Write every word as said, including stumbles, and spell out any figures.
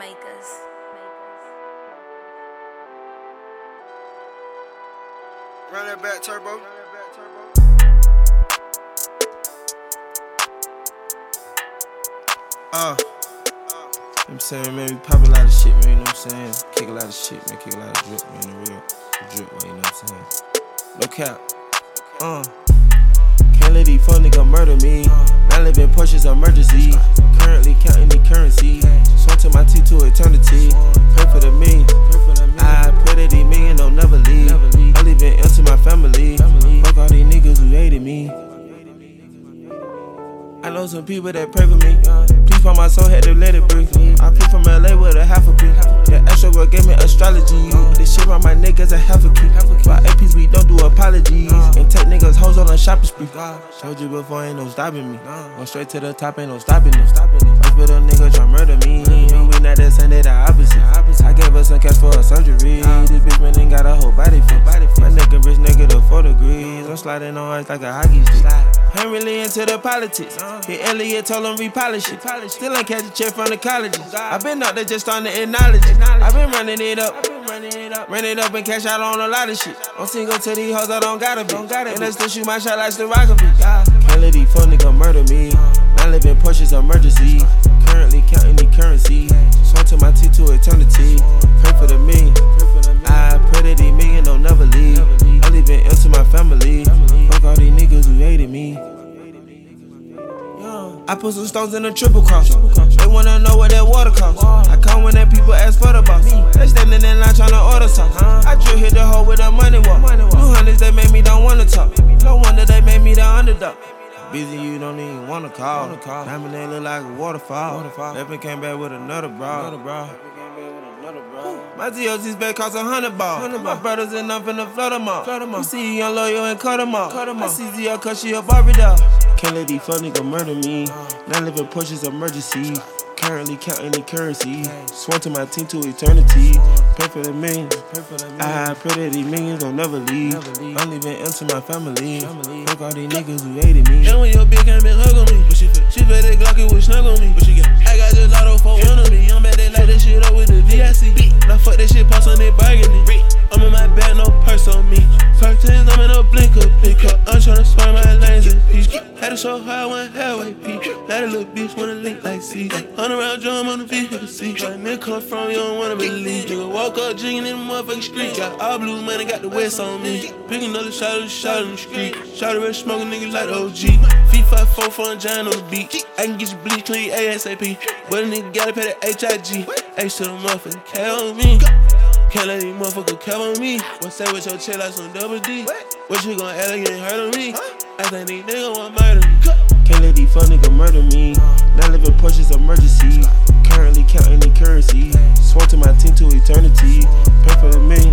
makers. Run that back, turbo. Uh, I'm saying, man, we pop a lot of shit, man, you know what I'm saying? Kick a lot of shit, man, kick a lot of drip, man, the real the drip way, you know what I'm saying? No cap. Uh, can't let these fuck niggas murder me. Now living Porsche's emergency. Currently counting the currency. Swung to my T to eternity. Pray for the me. I pray that these millions don't never leave. I leave it into my family. Fuck all these niggas who hated me. I know some people that pray for me. Please for my soul, had to let it breathe. I flew from L A with a half a brief. The extra work gave me astrology. This shit around my niggas a half a key. By A Ps we don't do apologies. And take niggas hoes on a shopping spree. Told you before, ain't no stopping me. Go straight to the top, ain't no stopping them. First for them niggas try murder me. We not that same, they the opposite. I gave her some cash for a surgery. This bitch man ain't got a whole body fit. My nigga rich negative four degrees. I'm sliding on ice like a hockey stick. Ain't really into the politics. Hit Elliot, told him repolish it. Still ain't catch a check from the colleges. I been out there just starting to acknowledge it. I been running it up, run it up and cash out on a lot of shit. I'm single to these hoes, I don't gotta be. And I still shoot my shot like the Rockefeller. Can't let these fuck niggas murder me. Now living Porsche's emergency. Currently counting the currency. Swung to my T to eternity. Pray for the me. I pray that these millions don't never leave. I leave it into my family. Fuck all these niggas who hated me. I put some stones in a triple cross. They wanna know what that water costs. I come when that people ask for the boss. They standing in line tryna order sauce. I drill hit the hole with a money walk. Blue hundreds, they made me don't wanna talk. No wonder they made me the underdog. Busy, you don't even wanna call. Diamond, they look like a waterfall. Epic came back with another bra. My D O G's back cost a hundred ball. My brothers and I'm finna flood them all. You see young lawyer and cut them off. I see Z L cause she a Barbie doll. Can't let these fuck niggas murder me. Now living Porsche's emergency. Currently counting the currency. Swung to my team to eternity. Pray for the millions. I pray that these millions don't never leave. I'm leaving into my family. Fuck all these niggas who hated me. And when your bitch came and hug on me, but she fed, she fed that Glock, it was snug on me. But she got, I got this lotto for one of me. I'm at that light that shit up with the V I C. Now fuck that shit, pass on that bargaining. I'm in my bag, no purse on me. Curtains, I'm in a blinker, pick up. I'm tryna swing my lanes in peace. Had it so high, one halfway peak. Let a little bitch wanna link like C. Hunt around drum on the vehicle seat. Where nigga come from, you don't wanna believe. Nigga walk up, jigging in the motherfucking street. Got all blue money, got the West on me. Pick another shot of the shot in the street. Shot of red smoking niggas like the O G. Feet five four for a giant on the beat. I can get you bleach clean ASAP. But a nigga gotta pay the H I G. H to the motherfucking K on me. Can't let these motherfuckers cap on me. What say with your chill like some double D? What you gon' act like you ain't heard of me? I think these niggas want murder me. Can't let these fuck niggas murder me. Now living Porsche's emergency. Currently counting the currency. Swung to my team to eternity. Pray for the millions.